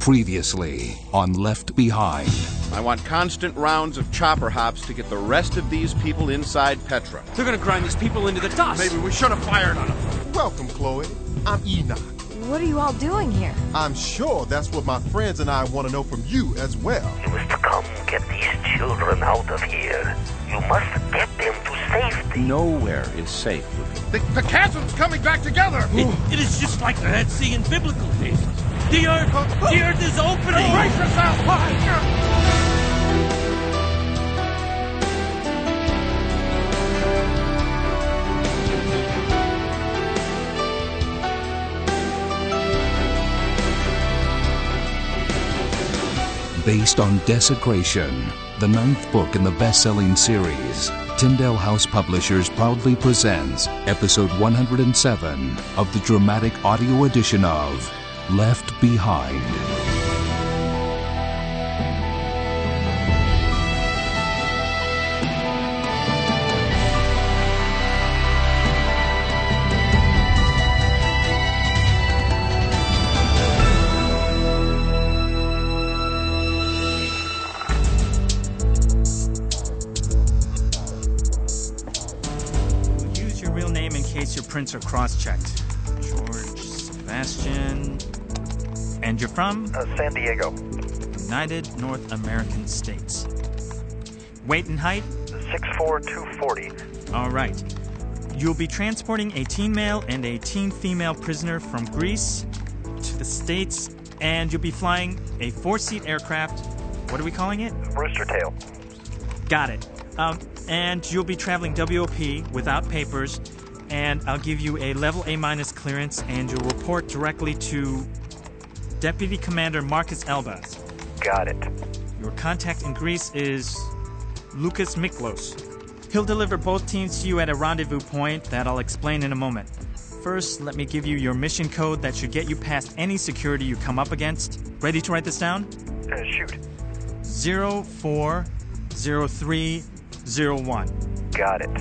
Previously on Left Behind. I want constant rounds of chopper hops to get the rest of these people inside Petra. They're gonna grind these people into the dust. Maybe we should have fired on them. Welcome, Chloe. I'm Enoch. What are you all doing here? I'm sure that's what my friends and I want to know from you as well. You must come get these children out of here. You must get them to safety. Nowhere is safe, Luke. The chasm's coming back together! It is just like the Red Sea in biblical days. The earth is opening! Brace yourself! Based on Desecration, the 9th book in the best-selling series, Tyndale House Publishers proudly presents episode 107 of the dramatic audio edition of Left Behind. Your prints are cross-checked. George Sebastian. And you're from? San Diego. United North American States. Weight and height? 6'4", 240. All right. You'll be transporting a teen male and a teen female prisoner from Greece to the States, and you'll be flying a 4-seat aircraft. What are we calling it? Rooster tail. Got it. And you'll be traveling WOP without papers, and I'll give you a level A- clearance, and you'll report directly to Deputy Commander Marcus Elbaz. Got it. Your contact in Greece is Lucas Miklos. He'll deliver both teams to you at a rendezvous point that I'll explain in a moment. First, let me give you your mission code that should get you past any security you come up against. Ready to write this down? Shoot. 040301. Got it.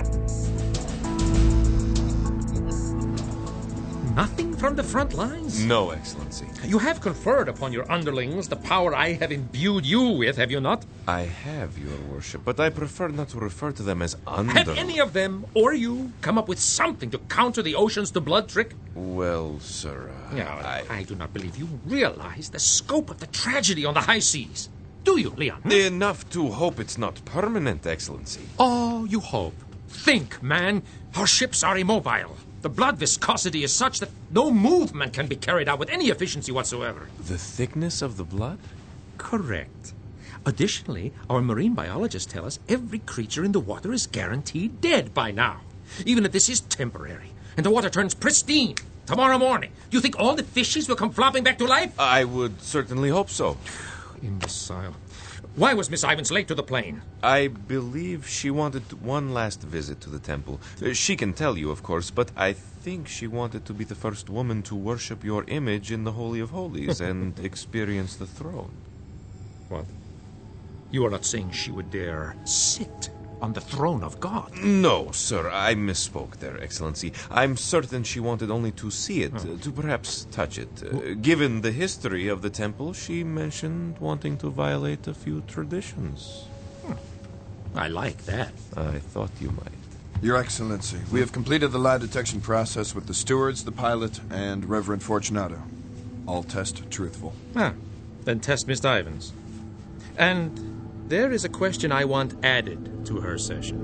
Nothing from the front lines? No, Excellency. You have conferred upon your underlings the power I have imbued you with, have you not? I have, Your Worship, but I prefer not to refer to them as underlings. Have any of them, or you, come up with something to counter the oceans to blood trick? Well, sir, I do not believe you realize the scope of the tragedy on the high seas. Do you, Leon? Enough to hope it's not permanent, Excellency. Oh, you hope. Think, man. Our ships are immobile. The blood viscosity is such that no movement can be carried out with any efficiency whatsoever. The thickness of the blood? Correct. Additionally, our marine biologists tell us every creature in the water is guaranteed dead by now. Even if this is temporary, and the water turns pristine tomorrow morning, do you think all the fishes will come flopping back to life? I would certainly hope so. Imbecile. Why was Miss Ivins late to the plane? I believe she wanted one last visit to the temple. She can tell you, of course, but I think she wanted to be the first woman to worship your image in the Holy of Holies and experience the throne. What? You are not saying she would dare sit on the throne of God? No, sir, I misspoke there, Excellency. I'm certain she wanted only to see it, to perhaps touch it. Given the history of the temple, she mentioned wanting to violate a few traditions. I like that. I thought you might. Your Excellency, we have completed the lie detection process with the stewards, the pilot, and Reverend Fortunato. All test truthful. Then test Miss Ivins. And there is a question I want added to her session.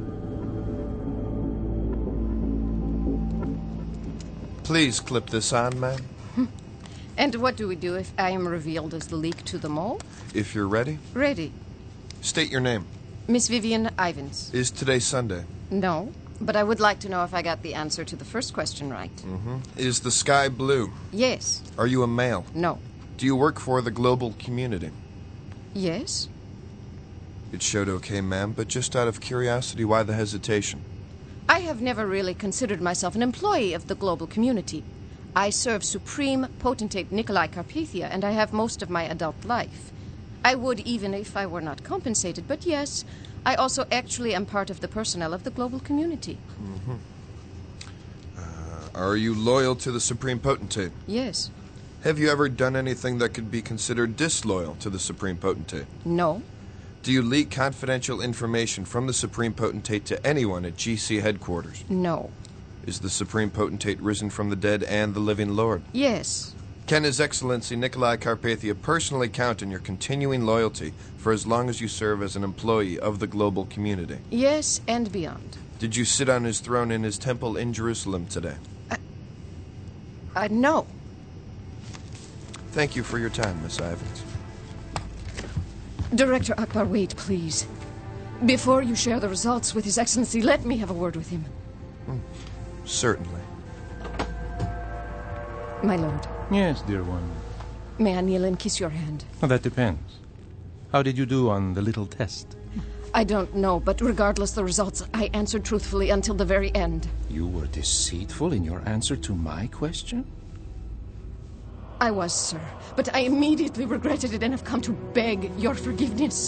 Please clip this on, ma'am. And what do we do if I am revealed as the leak to the mole? If you're ready, Ready. state your name. Miss Vivian Ivins. Is today Sunday? No, but I would like to know if I got the answer to the first question right. Is the sky blue? Yes. Are you a male? No. Do you work for the global community? Yes. It showed okay, ma'am, but just out of curiosity, why the hesitation? I have never really considered myself an employee of the global community. I serve Supreme Potentate Nikolai Carpathia, and I have most of my adult life. I would even if I were not compensated, but yes, I also actually am part of the personnel of the global community. Are you loyal to the Supreme Potentate? Yes. Have you ever done anything that could be considered disloyal to the Supreme Potentate? No. Do you leak confidential information from the Supreme Potentate to anyone at GC headquarters? No. Is the Supreme Potentate risen from the dead and the living Lord? Yes. Can His Excellency Nikolai Carpathia personally count on your continuing loyalty for as long as you serve as an employee of the global community? Yes, and beyond. Did you sit on his throne in his temple in Jerusalem today? No. Thank you for your time, Miss Ivins. Director Akbar, wait, please. Before you share the results with His Excellency, let me have a word with him. Certainly. My lord, Yes, dear one. may I kneel and kiss your hand? Well, that depends. How did you do on the little test? I don't know, but regardless the results, I answered truthfully until the very end. You were deceitful in your answer to my question? I was, sir, but I immediately regretted it and have come to beg your forgiveness.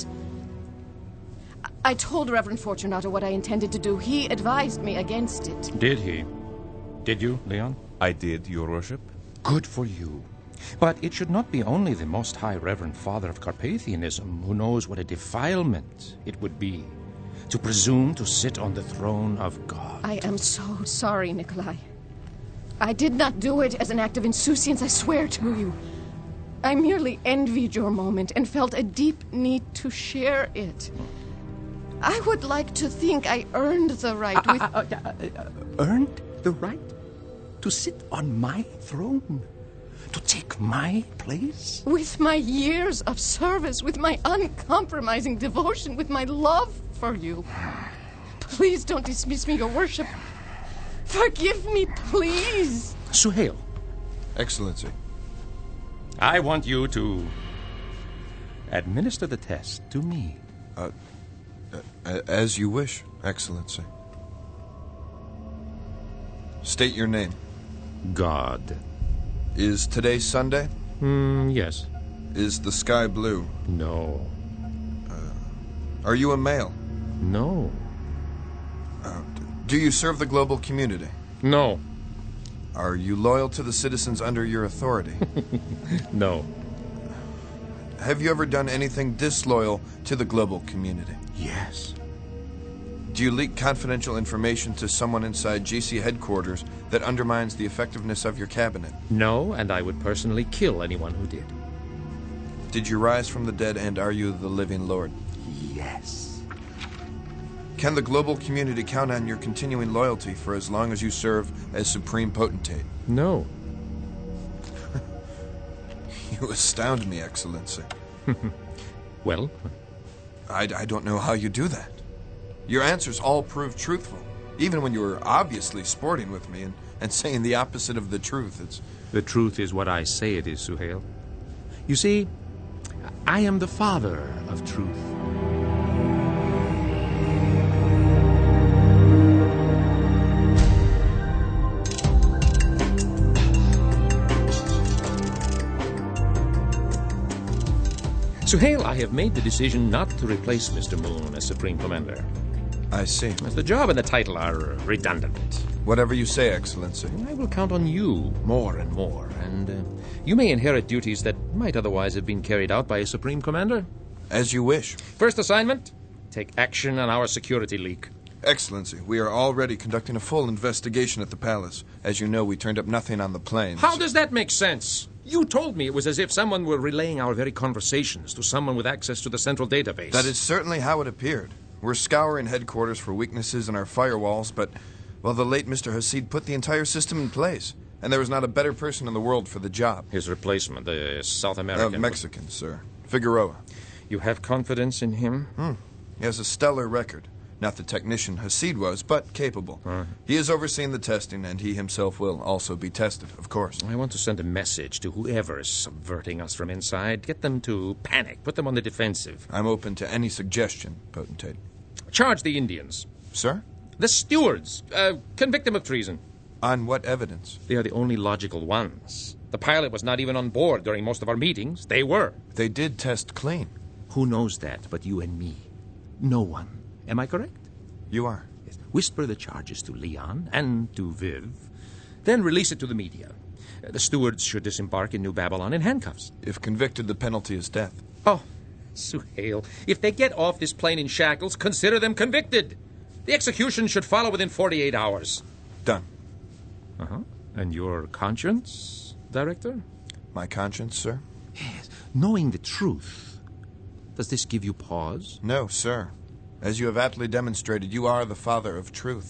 I told Reverend Fortunato what I intended to do. He advised me against it. Did he? Did you, Leon? I did, Your Worship. Good for you. But it should not be only the Most High Reverend Father of Carpathianism who knows what a defilement it would be to presume to sit on the throne of God. I am so sorry, Nikolai. I did not do it as an act of insouciance, I swear to you. I merely envied your moment and felt a deep need to share it. I would like to think I earned the right with... Earned the right to sit on my throne? To take my place? With my years of service, with my uncompromising devotion, with my love for you. Please don't dismiss me, Your Worship. Forgive me, please. Suhail. Excellency. I want you to administer the test to me. As you wish, Excellency. State your name. God. Is today Sunday? Yes. Is the sky blue? No. Are you a male? No. Do you serve the global community? No. Are you loyal to the citizens under your authority? No. Have you ever done anything disloyal to the global community? Yes. Do you leak confidential information to someone inside GC headquarters that undermines the effectiveness of your cabinet? No, and I would personally kill anyone who did. Did you rise from the dead, and are you the living Lord? Yes. Can the global community count on your continuing loyalty for as long as you serve as Supreme Potentate? No. You astound me, Excellency. Well? I don't know how you do that. Your answers all prove truthful, even when you were obviously sporting with me and saying the opposite of the truth. The truth is what I say it is, Suhail. You see, I am the father of truth. Suhail, I have made the decision not to replace Mr. Moon as Supreme Commander. I see. As the job and the title are redundant. Whatever you say, Excellency. I will count on you more and more, and you may inherit duties that might otherwise have been carried out by a Supreme Commander. As you wish. First assignment, take action on our security leak. Excellency, we are already conducting a full investigation at the palace. As you know, we turned up nothing on the planes. How does that make sense? You told me it was as if someone were relaying our very conversations to someone with access to the central database. That is certainly how it appeared. We're scouring headquarters for weaknesses in our firewalls, but, well, the late Mr. Hasid put the entire system in place, and there was not a better person in the world for the job. His replacement, the South American... Mexican, sir. Figueroa. You have confidence in him? He has a stellar record. Not the technician Hasid was, but capable. He is overseeing the testing, and he himself will also be tested, of course. I want to send a message to whoever is subverting us from inside. Get them to panic. Put them on the defensive. I'm open to any suggestion, Potentate. Charge the Indians. Sir? The stewards. Convict them of treason. On what evidence? They are the only logical ones. The pilot was not even on board during most of our meetings. They were. They did test clean. Who knows that but you and me? No one. Am I correct? You are. Yes. Whisper the charges to Leon and to Viv. Then release it to the media. The stewards should disembark in New Babylon in handcuffs. If convicted, the penalty is death. Oh, Suhail, if they get off this plane in shackles, consider them convicted. The execution should follow within 48 hours. Done. Uh-huh. And your conscience, Director? My conscience, sir? Yes. Knowing the truth, does this give you pause? No, sir. As you have aptly demonstrated, you are the father of truth.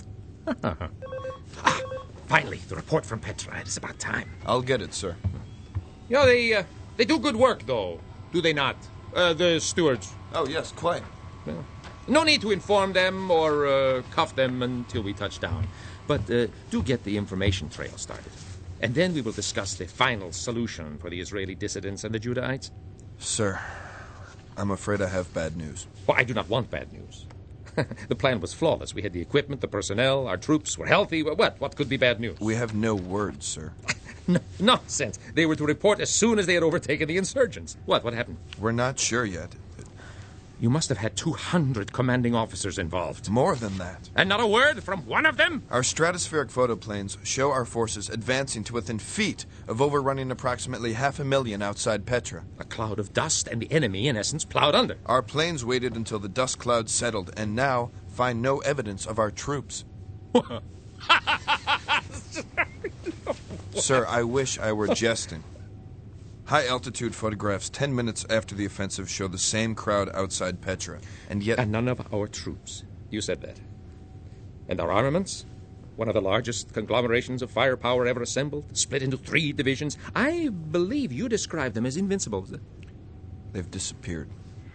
Finally, the report from Petra. It is about time. I'll get it, sir. You know, they do good work, though, do they not? The stewards. Oh, yes, quite. Well, no need to inform them or cuff them until we touch down. But do get the information trail started. And then we will discuss the final solution for the Israeli dissidents and the Judahites. Sir, I'm afraid I have bad news. Well, I do not want bad news. The plan was flawless. We had the equipment, the personnel, our troops were healthy. What could be bad news? We have no words, sir. No, nonsense. They were to report as soon as they had overtaken the insurgents. What happened? We're not sure yet. You must have had 200 commanding officers involved. More than that. And not a word from one of them? Our stratospheric photoplanes show our forces advancing to within feet of overrunning approximately 500,000 outside Petra. A cloud of dust, and the enemy, in essence, plowed under. Our planes waited until the dust cloud settled, and now find no evidence of our troops. Sir, I wish I were jesting. High-altitude photographs 10 minutes after the offensive show the same crowd outside Petra, and yet... And none of our troops. You said that. And our armaments? One of the largest conglomerations of firepower ever assembled, split into 3 divisions. I believe you described them as invincible. They've disappeared.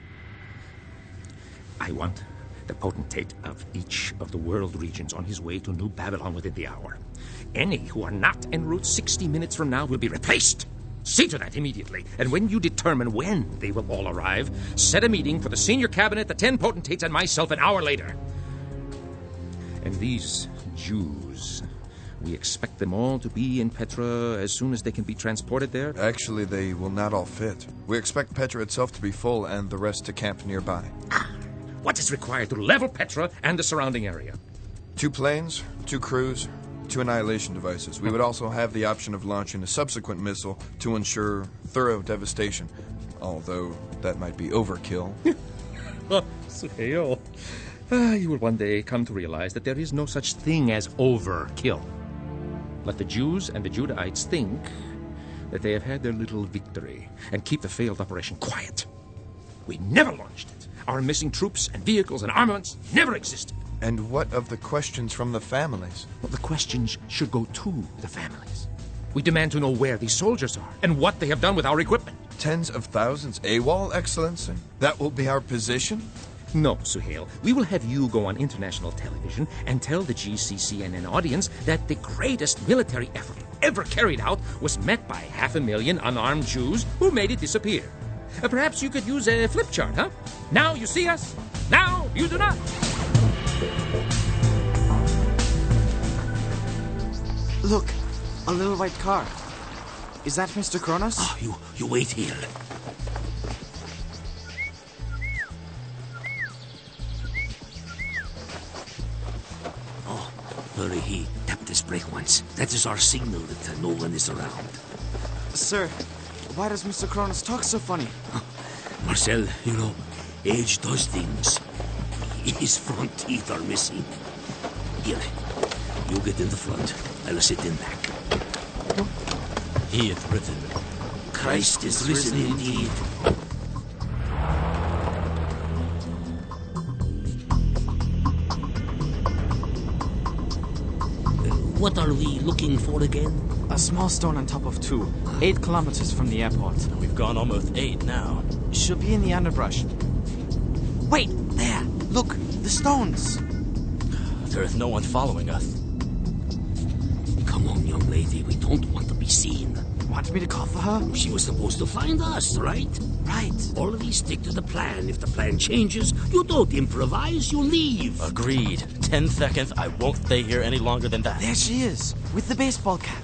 I want the potentate of each of the world regions on his way to New Babylon within the hour. Any who are not en route 60 minutes from now will be replaced. See to that immediately. And when you determine when they will all arrive, set a meeting for the senior cabinet, the 10 potentates, and myself an hour later. And these Jews, we expect them all to be in Petra as soon as they can be transported there? Actually, they will not all fit. We expect Petra itself to be full and the rest to camp nearby. What is required to level Petra and the surrounding area? 2 planes, 2 crews, 2 annihilation devices. We would also have the option of launching a subsequent missile to ensure thorough devastation, although that might be overkill. Suhail, you will one day come to realize that there is no such thing as overkill. Let the Jews and the Judahites think that they have had their little victory and keep the failed operation quiet. We never launched it. Our missing troops and vehicles and armaments never existed. And what of the questions from the families? Well, the questions should go to the families. We demand to know where these soldiers are and what they have done with our equipment. Tens of thousands AWOL, Excellency? That will be our position? No, Suhail. We will have you go on international television and tell the GCCNN audience that the greatest military effort ever carried out was met by 500,000 unarmed Jews who made it disappear. Perhaps you could use a flip chart, huh? Now you see us. Now you do not. Look, a little white car. Is that Mr. Kronos? Oh, you wait here. Oh, hurry, he tapped his brake once. That is our signal that no one is around. Sir, why does Mr. Kronos talk so funny? Marcel, you know, age does things. His front teeth are missing. Here, you get in the front. I'll sit in back. He hath risen. Christ is risen indeed. What are we looking for again? A small stone on top of 2, 8 kilometers from the airport. We've gone almost 8 now. Should be in the underbrush. Wait, there! Look, the stones! There is no one following us. Come on, young lady, we don't want to be seen. Want me to call for her? She was supposed to find us, right? Right. Always stick to the plan. If the plan changes, you don't improvise, you leave. Agreed. 10 seconds, I won't stay here any longer than that. There she is, with the baseball cap.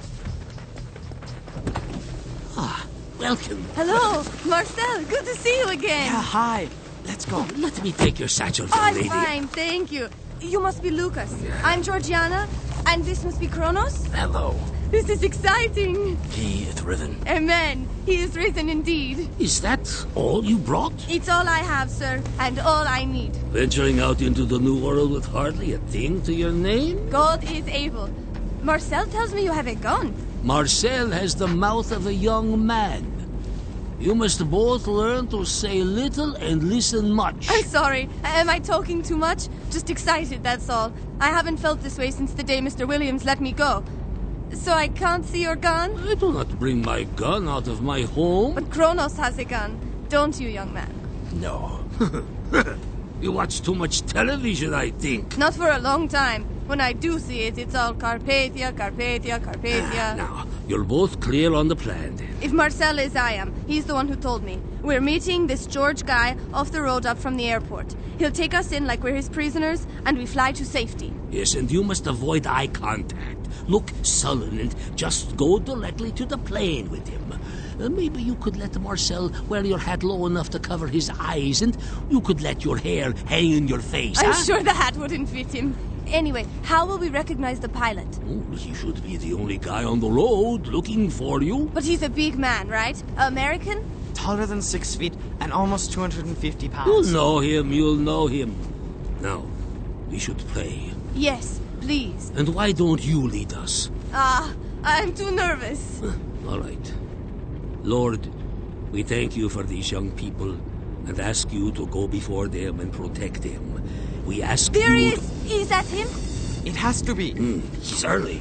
Ah, welcome. Hello, Marcel, good to see you again. Yeah, hi. Let's go. Oh, let me take your satchel, young I'm lady. fine, thank you. You must be Lucas. I'm Georgiana, and this must be Kronos? Hello. This is exciting. He is risen. Amen. He is risen indeed. Is that all you brought? It's all I have, sir, and all I need. Venturing out into the new world with hardly a thing to your name? God is able. Marcel tells me you have a gun. Marcel has the mouth of a young man. You must both learn to say little and listen much. I'm sorry. Am I talking too much? Just excited, that's all. I haven't felt this way since the day Mr. Williams let me go. So I can't see your gun? I do not bring my gun out of my home. But Kronos has a gun, don't you, young man? No. You watch too much television, I think. Not for a long time. When I do see it, it's all Carpathia, Carpathia, Carpathia. Now, you're both clear on the plan, then. If Marcel is I am, he's the one who told me. We're meeting this George guy off the road up from the airport. He'll take us in like we're his prisoners, and we fly to safety. Yes, and you must avoid eye contact. Look sullen and just go directly to the plane with him. Maybe you could let Marcel wear your hat low enough to cover his eyes, and you could let your hair hang in your face. I'm sure the hat wouldn't fit him. Anyway, how will we recognize the pilot? Oh, he should be the only guy on the road looking for you. But he's a big man, right? American? Taller than 6 feet and almost 250 pounds. You'll know him. Now, we should play. Yes, please. And why don't you lead us? I'm too nervous. All right. Lord, we thank you for these young people and ask you to go before them and protect them. We ask there you... There he is! Is that him? It has to be. He's early.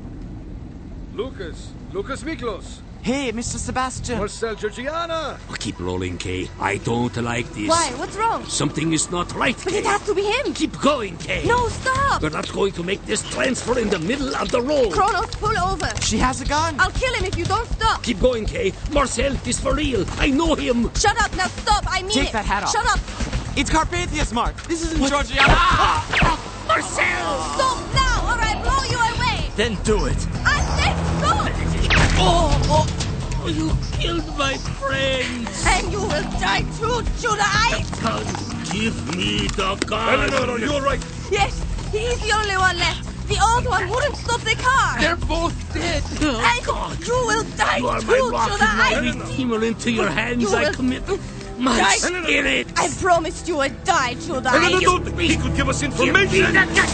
Lucas Miklos. Hey, Mr. Sebastian. Marcel Georgiana. Oh, keep rolling, Kay. I don't like this. Why? What's wrong? Something is not right, But Kay. it has to be him. Keep going, Kay. No, stop. We're not going to make this transfer in the middle of the road. Kronos, pull over. She has a gun. I'll kill him if you don't stop. Keep going, Kay. Marcel is for real. I know him. Shut up. Now stop. I mean Take that hat off. Shut up. It's Carpathia's mark. This isn't Georgiana. Marcel! Stop now, or I blow you away. Then do it. I said stop. You killed my friends. And you will die too, Judah. Gun. Give me the gun. No, you're right. Yes, he's the only one left. The old one wouldn't stop the car. They're both dead. And God. you will die You are too, my rock Judah. and my redeemer. Into your hands You I will commit my die. spirit. I promised you would die, Judah. No. He could give us information.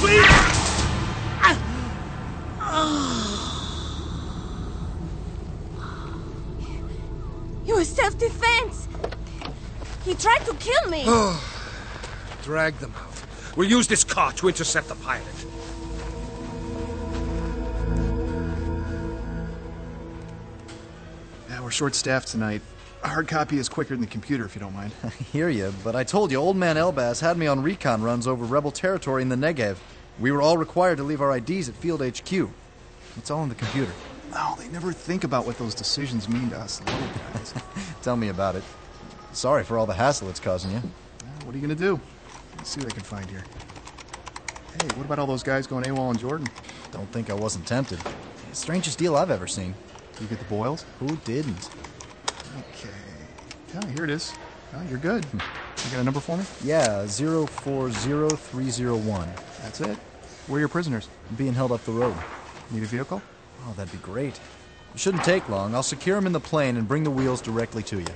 It was self-defense. He tried to kill me. Drag them out. We'll use this car to intercept the pilot. Yeah, we're short-staffed tonight. A hard copy is quicker than the computer, if you don't mind. I hear you, but I told you, old man Elbaz had me on recon runs over rebel territory in the Negev. We were all required to leave our IDs at Field HQ. It's all in the computer. No, they never think about what those decisions mean to us little guys. Tell me about it. Sorry for all the hassle it's causing you. What are you going to do? Let's see what I can find here. Hey, what about all those guys going AWOL in Jordan? Don't think I wasn't tempted. Strangest deal I've ever seen. You get the boils? Who didn't? Okay. Yeah, here it is. Oh, you're good. You got a number for me? Yeah, 040301. That's it. Where are your prisoners? Being held up the road. Need a vehicle? Oh, that'd be great. It shouldn't take long. I'll secure them in the plane and bring the wheels directly to you.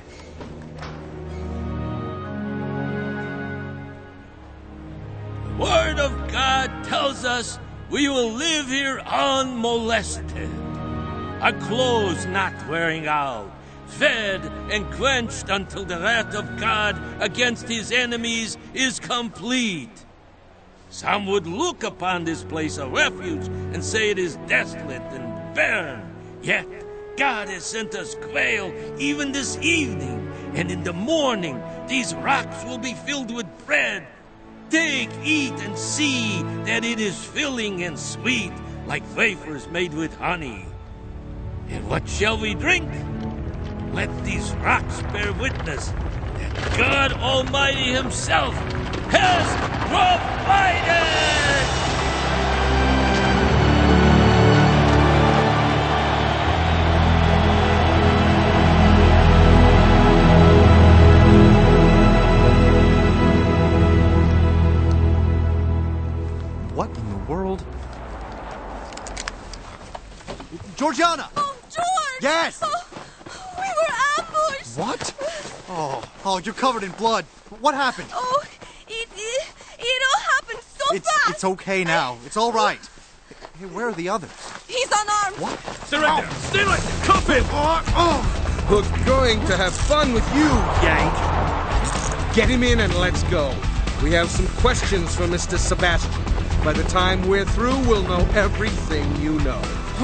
The Word of God tells us we will live here unmolested. Our clothes not wearing out, fed and quenched until the wrath of God against his enemies is complete. Some would look upon this place a refuge and say it is desolate and barren. Yet God has sent us quail even this evening, and in the morning these rocks will be filled with bread. Take, eat, and see that it is filling and sweet, like wafers made with honey. And what shall we drink? Let these rocks bear witness that God Almighty himself has provided! What in the world? Oh, you're covered in blood. What happened? Oh, it all happened so fast. It's okay now. It's all right. Hey, where are the others? He's unarmed. What? Surrender! Steal it! Cuff him! We're going to have fun with you, Yank. Get him in and let's go. We have some questions for Mr. Sebastian. By the time we're through, we'll know everything you know.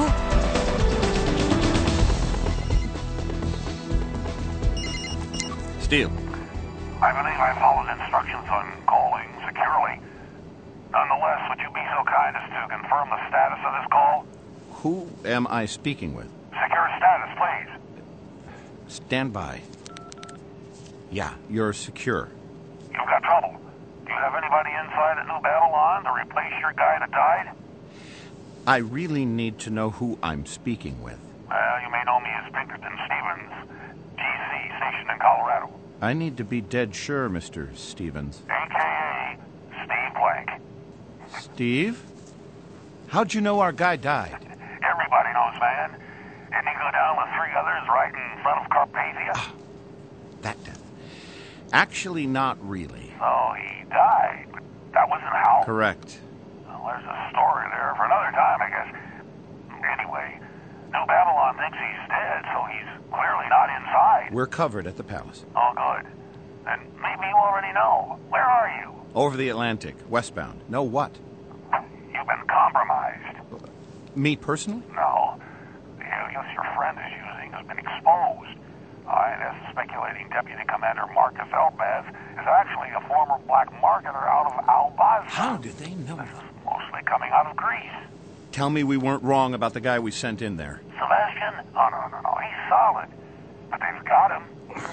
Steele. I believe I followed instructions on calling securely. Nonetheless, would you be so kind as to confirm the status of this call? Who am I speaking with? Secure status, please. Stand by. Yeah, you're secure. You've got trouble. Do you have anybody inside at New Babylon to replace your guy that died? I really need to know who I'm speaking with. Well, you may know me as Pinkerton Stevens, GC, stationed in Colorado. I need to be dead sure, Mr. Stevens. A.K.A. Steve Blank. Steve? How'd you know our guy died? Everybody knows, man. Didn't he go down with 3 others right in front of Carpathia? That death. Actually, not really. Oh, he died, but that wasn't how. Correct. Well, there's a story there for another time, I guess. Anyway, New Babylon thinks he's dead, so he's clearly not inside. We're covered at the palace. Oh, good. Then maybe you already know. Where are you? Over the Atlantic, westbound. Know what? You've been compromised. Me personally? No. The alias your friend is using has been exposed. INS is speculating Deputy Commander Marcus Elbaz is actually a former black marketer out of Al-Bazra. How did they know? Mostly coming out of Greece. Tell me we weren't wrong about the guy we sent in there. Sebastian? Oh, no. He's solid. But they've got him.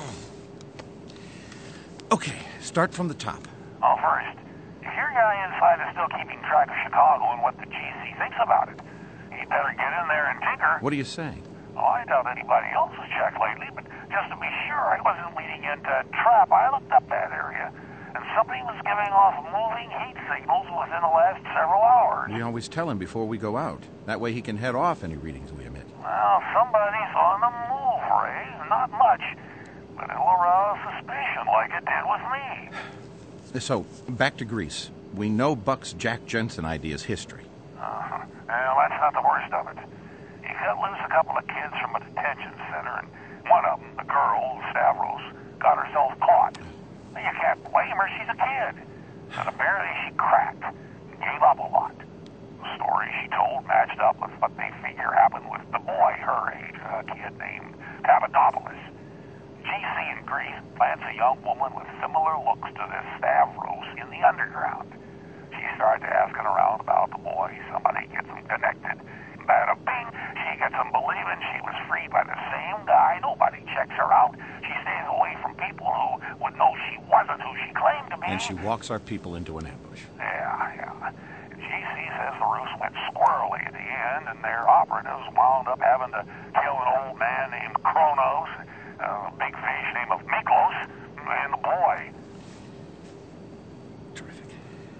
Okay, start from the top. Oh, first, if your guy inside is still keeping track of Chicago and what the GC thinks about it, he'd better get in there and tinker. What are you saying? Oh, I doubt anybody else has checked lately, but just to be sure I wasn't leading into a trap, I looked up that area, and somebody was giving off moving heat signals within the last several hours. We always tell him before we go out. That way he can head off any readings we emit. Well, somebody's on the move, Ray. Not much, but it'll arouse suspicion like it did with me. So, back to Greece. We know Buck's Jack Jensen idea's history. Well, that's not the worst of it. He cut loose a couple of kids from a detention center, and one of them, the girl, Stavros, got herself caught. You can't blame her, she's a kid. And apparently she cracked and gave up a lot. The story she told matched up with what they figure happened with the boy her age, a kid named Papadopoulos. GC in Greece plants a young woman with similar looks to this Stavros in the underground. She started asking around about the boy. Somebody gets them connected. Bada bing, she gets them believing she was freed by the same guy. Nobody checks her out. She stays away from people who would know she wasn't who she claimed to be. And she walks our people into an ambush. Yeah. GC says the ruse went squirrely at the end, and their operatives wound up having to kill an old man named Kronos, a big fish named Miklos, and the boy. Terrific.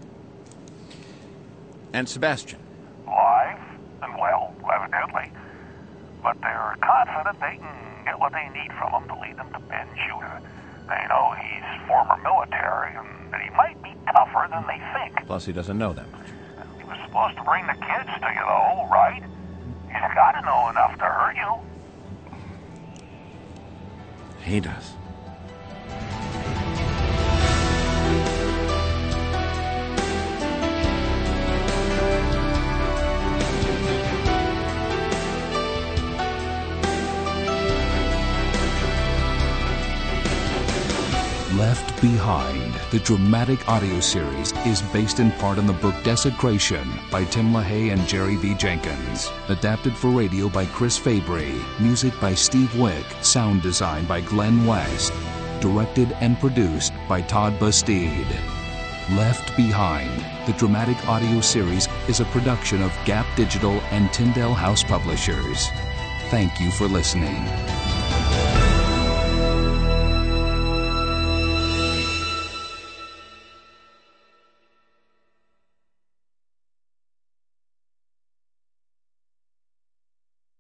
And Sebastian? Alive and well, evidently. But they're confident they can get what they need from him to lead them to Ben Judah. They know he's former military and that he might be tougher than they think. Plus, he doesn't know that much. He was supposed to bring the kids to you, though, right? He's got to know enough to hurt you. He does. Left Behind, the dramatic audio series, is based in part on the book Desecration by Tim LaHaye and Jerry V. Jenkins. Adapted for radio by Chris Fabry. Music by Steve Wick. Sound design by Glenn West. Directed and produced by Todd Bastide. Left Behind, the dramatic audio series, is a production of Gap Digital and Tyndale House Publishers. Thank you for listening.